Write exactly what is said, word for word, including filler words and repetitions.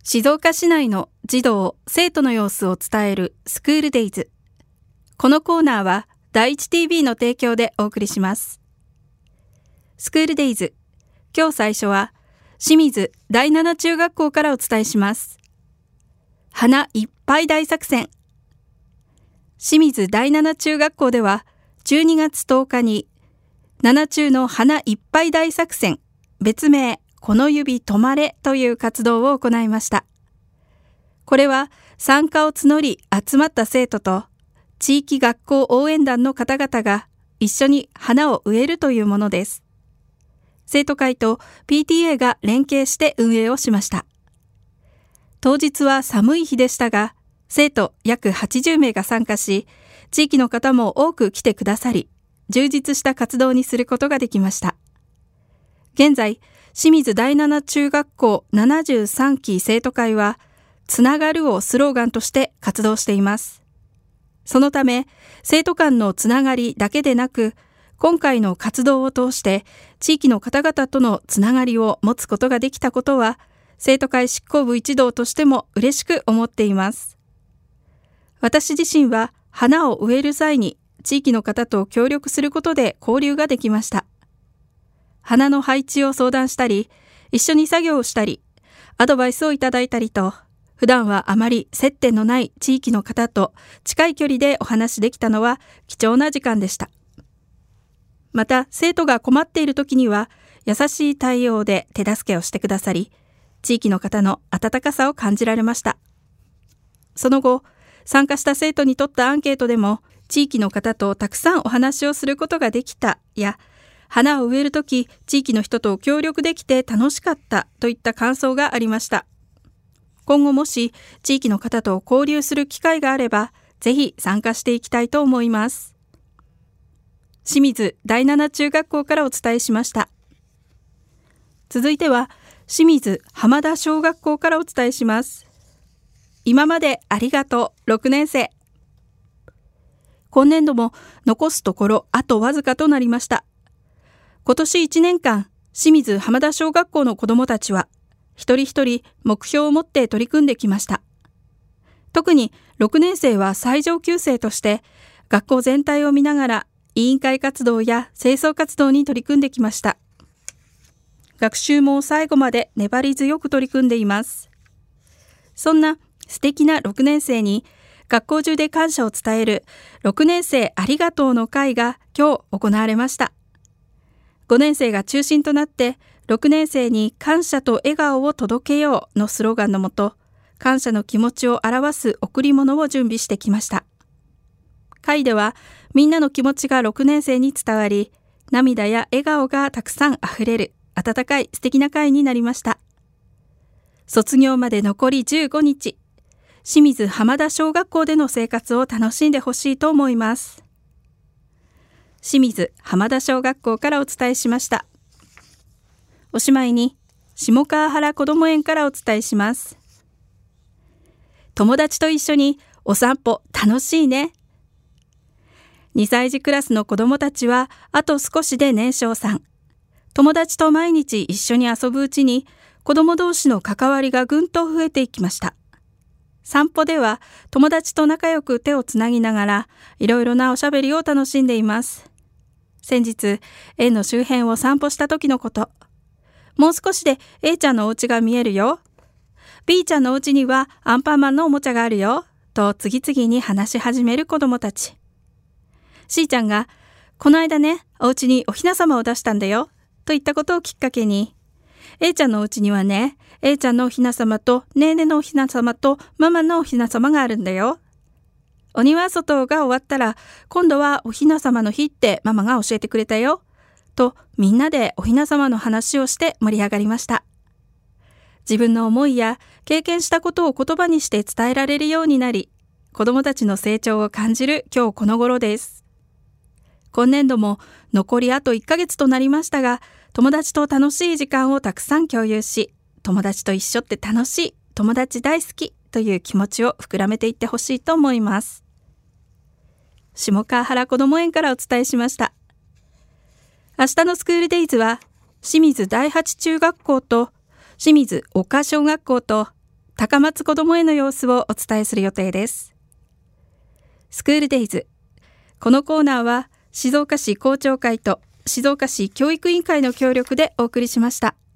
静岡市内の児童・生徒の様子を伝えるスクールデイズ。このコーナーは第一 ティービー の提供でお送りします。スクールデイズ、今日最初は清水だいなな中学校からお伝えします。花いっぱい大作戦。清水だいなな中学校ではじゅうにがつとおかになな中の花いっぱい大作戦、別名この指止まれという活動を行いました。これは参加を募り集まった生徒と地域学校応援団の方々が一緒に花を植えるというものです。生徒会と ピーティーエー が連携して運営をしました。当日は寒い日でしたが、生徒約はちじゅうめいが参加し、地域の方も多く来てくださり、充実した活動にすることができました。現在、清水だいなな中学校ななじゅうさんき生徒会は、つながるをスローガンとして活動しています。そのため、生徒間のつながりだけでなく、今回の活動を通して地域の方々とのつながりを持つことができたことは、生徒会執行部一同としても嬉しく思っています。私自身は花を植える際に地域の方と協力することで交流ができました。花の配置を相談したり、一緒に作業をしたり、アドバイスをいただいたりと、普段はあまり接点のない地域の方と近い距離でお話できたのは貴重な時間でした。また、生徒が困っている時には優しい対応で手助けをしてくださり、地域の方の温かさを感じられました。その後、参加した生徒にとったアンケートでも、地域の方とたくさんお話をすることができたや、花を植えるとき、地域の人と協力できて楽しかったといった感想がありました。今後もし地域の方と交流する機会があれば、ぜひ参加していきたいと思います。清水だいなな中学校からお伝えしました。続いては、清水浜田小学校からお伝えします。今までありがとう、ろくねんせい。今年度も残すところあとわずかとなりました。今年いちねんかん、清水浜田小学校の子どもたちは、一人一人目標を持って取り組んできました。特にろくねんせいは最上級生として、学校全体を見ながら委員会活動や清掃活動に取り組んできました。学習も最後まで粘り強く取り組んでいます。そんな素敵なろくねんせいに、学校中で感謝を伝えるろくねんせいありがとうの会が今日行われました。ごねんせいが中心となってろくねんせいに感謝と笑顔を届けようのスローガンのもと、感謝の気持ちを表す贈り物を準備してきました。会ではみんなの気持ちがろくねんせいに伝わり、涙や笑顔がたくさんあふれる温かい素敵な会になりました。卒業まで残りじゅうごにち、清水浜田小学校での生活を楽しんでほしいと思います。清水浜田小学校からお伝えしました。おしまいに、下川原こども園からお伝えします。友達と一緒にお散歩楽しいね。にさいじクラスの子どもたちはあと少しで年少さん。友達と毎日一緒に遊ぶうちに子ども同士の関わりがぐんと増えていきました。散歩では友達と仲良く手をつなぎながらいろいろなおしゃべりを楽しんでいます。先日、園の周辺を散歩した時のこと。もう少しで A ちゃんのお家が見えるよ。B ちゃんのお家にはアンパンマンのおもちゃがあるよ。と次々に話し始める子どもたち。C ちゃんが、この間ね、お家におひなさまを出したんだよ。といったことをきっかけに、A ちゃんのお家にはね、A ちゃんのおひなさまとねーねのおひなさまとママのおひなさまがあるんだよ。お庭外が終わったら、今度はおひなさまの日ってママが教えてくれたよ。とみんなでおひなさまの話をして盛り上がりました。自分の思いや経験したことを言葉にして伝えられるようになり、子どもたちの成長を感じる今日この頃です。今年度も残りあといっかげつとなりましたが、友達と楽しい時間をたくさん共有し、友達と一緒って楽しい、友達大好きという気持ちを膨らめていってほしいと思います。下川原こども園からお伝えしました。明日のスクールデイズは清水だいはち中学校と清水岡小学校と高松こども園の様子をお伝えする予定です。スクールデイズ。このコーナーは静岡市校長会と静岡市教育委員会の協力でお送りしました。